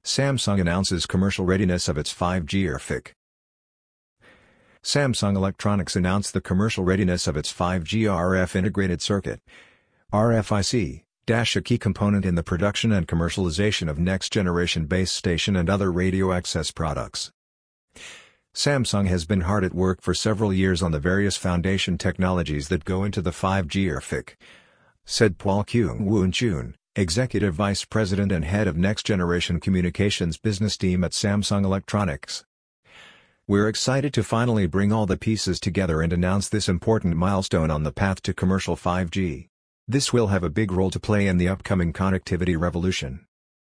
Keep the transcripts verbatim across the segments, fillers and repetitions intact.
Samsung announces commercial readiness of its five G R F I C. Samsung Electronics announced the commercial readiness of its five G R F integrated circuit (R F I C), a key component in the production and commercialization of next-generation base station and other radio access products. Samsung has been hard at work for several years on the various foundation technologies that go into the five G R F I C, said Paul Kyung-Woon Chun, Executive Vice President and Head of Next Generation Communications Business Team at Samsung Electronics. "We're excited to finally bring all the pieces together and announce this important milestone on the path to commercial five G. This will have a big role to play in the upcoming connectivity revolution."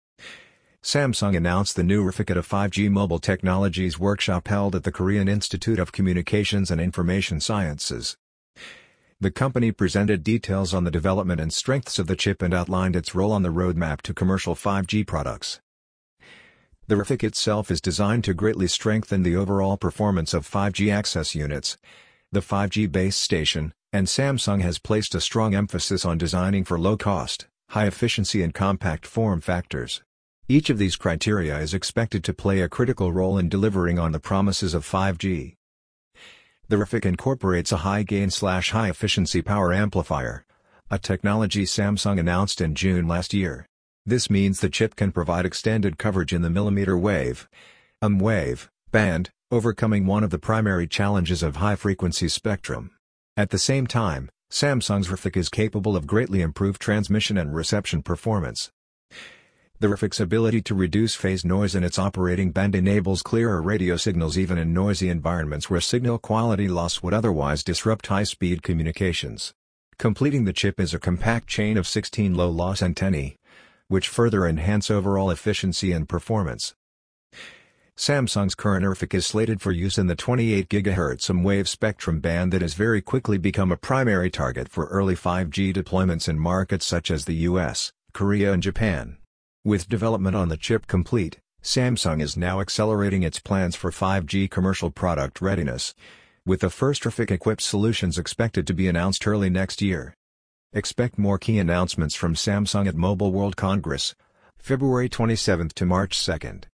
Samsung announced the new R F I C at a five G Mobile Technologies workshop held at the Korean Institute of Communications and Information Sciences. The company presented details on the development and strengths of the chip and outlined its role on the roadmap to commercial five G products. The R F I C itself is designed to greatly strengthen the overall performance of five G access units, the five G base station, and Samsung has placed a strong emphasis on designing for low cost, high efficiency and compact form factors. Each of these criteria is expected to play a critical role in delivering on the promises of five G. The R F I C incorporates a high-gain-slash-high-efficiency power amplifier, a technology Samsung announced in June last year. This means the chip can provide extended coverage in the millimeter wave (M M wave) band, overcoming one of the primary challenges of high-frequency spectrum. At the same time, Samsung's R F I C is capable of greatly improved transmission and reception performance. The R F I C's ability to reduce phase noise in its operating band enables clearer radio signals even in noisy environments where signal quality loss would otherwise disrupt high-speed communications. Completing the chip is a compact chain of sixteen low-loss antennae, which further enhance overall efficiency and performance. Samsung's current R F I C is slated for use in the twenty-eight gigahertz M M wave spectrum band that has very quickly become a primary target for early five G deployments in markets such as the U S, Korea and Japan. With development on the chip complete, Samsung is now accelerating its plans for five G commercial product readiness, with the first R F I C-equipped solutions expected to be announced early next year. Expect more key announcements from Samsung at Mobile World Congress, February twenty-seventh to March second.